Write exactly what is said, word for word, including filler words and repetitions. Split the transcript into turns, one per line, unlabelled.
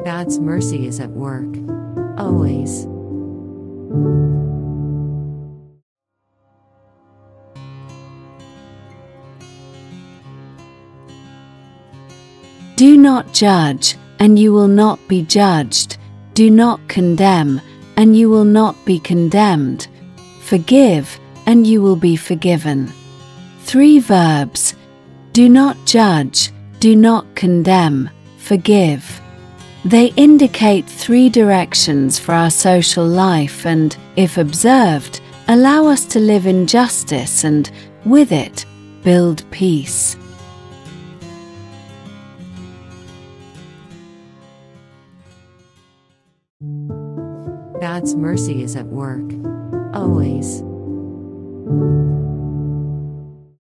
God's mercy is at work, always.
Do not judge, and you will not be judged. Do not condemn, and you will not be condemned. Forgive, and you will be forgiven. Three verbs: do not judge, do not condemn, forgive. They indicate three directions for our social life and, if observed, allow us to live in justice and, with it, build peace.
God's mercy is at work, always.